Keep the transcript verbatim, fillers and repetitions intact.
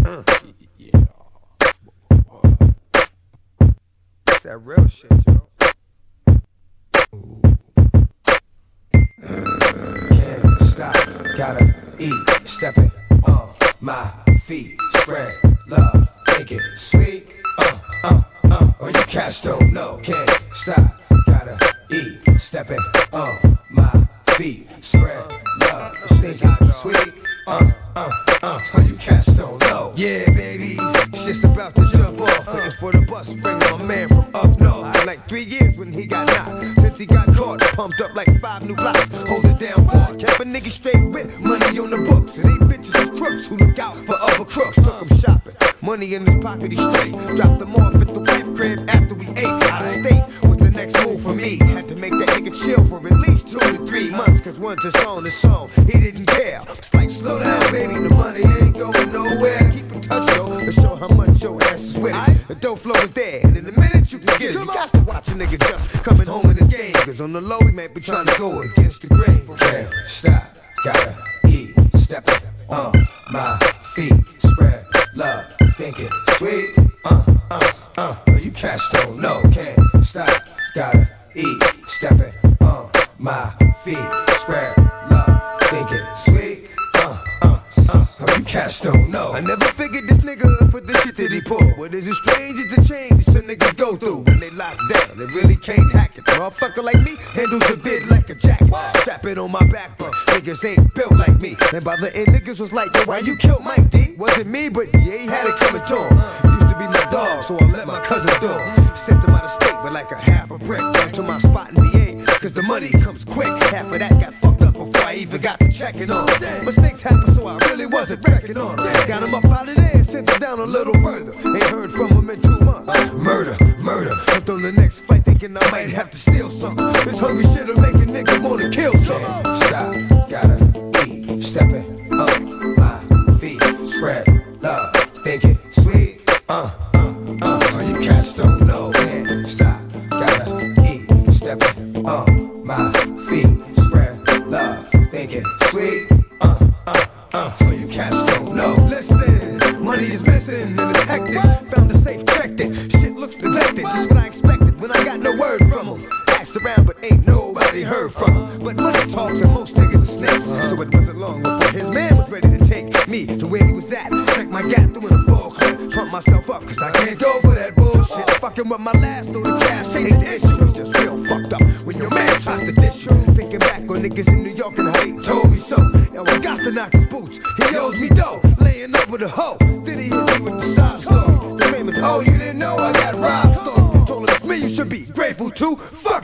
Uh. Yeah. That's that real shit, yo. Can't stop, gotta eat, stepping on my feet, spread love, make it sweet. Uh, uh, uh. Oh, you cats don't know. Can't stop, gotta eat, stepping on my feet, spread love, make it sweet. Uh, uh, uh. Oh, you cats don't know. Yeah, baby, shit's about to jump off. Waiting for the bus, bring my man from up north. Like three years when he got knocked. Since he got caught, pumped up like five new blocks. Hold it down hard, kept a nigga straight with money on the books. It ain't bitches and crooks who look out for other crooks. Took him shopping, money in his pocket, he straight. Dropped them off at the wife crib after we ate. Out of state was the next move for me. Had to make that nigga chill for at least two to three months. Cause once it's on, it's on. He didn't care. It's like, slow down, baby, the money ain't going nowhere. Keep in touch, though, to show how much your ass is with it. The dope flow is there, and in a minute you can get it. You got to watch a nigga just coming home in his game. Cause on the low, he may be trying to go against the grain. Can't stop, gotta eat, stepping on my feet, spread love, think it sweet. Uh, uh, uh, oh, you cats don't know. Can't stop, gotta eat, stepping on my feet, spread love, think it sweet. Uh, uh, uh, oh, you cats don't know. I never figured this nigga put the shit that he pull. What is it strange is the change some niggas go through when they lock down. They really can't hack it. Motherfucker like me handles a bit like a jacket. Strap it on my back, but niggas ain't built like me. And by the end, niggas was like, yo, why you killed Mike D? Wasn't me, but yeah, he had it coming to him. Used to be my dog, so I let my cousin do him. Sent him out of state with like a half a brick. Went to my spot in V A, cause the money comes quick. Half of that got fucked up before I even got to checking on. Mistakes happen, so I really wasn't wrecking on. Got him up out of there and sent him down a little further. Ain't heard from him in two months. Murder, murder. Jumped on the next flight thinking I might have to steal something. This hungry shit'll make a nigga wanna kill something. Stop, gotta eat, stepping up my feet, spread love, think it sweet. Uh, uh, uh, oh, you cats don't know. Can't stop, gotta eat, stepping on my feet, spread love, think it sweet. Uh, uh, uh, oh, you cats don't know. Listen, money is missing and it's hectic. Found a safe, checked it. Shit looks neglected, just what I expected when I got no word from him. Asked around, but ain't nobody heard from him. But money talks and most niggas are snakes. Uh-huh. So it wasn't long before his man was ready to take me to where he was at. Check my gap through in a full clip. Pump myself up, cause I can't go for that bullshit. Fucking with my last load of cash ain't the issue. It's just real fucked up when your man tries to dish you. Thinking back on niggas in New York and how they told me so. Now I got to knock his boots. He owes me dough. Laying over the hoe. Then he hit me with the sob story. The famous, oh, you didn't know I got robbed story. Told him it's me, you should be grateful too. Fuck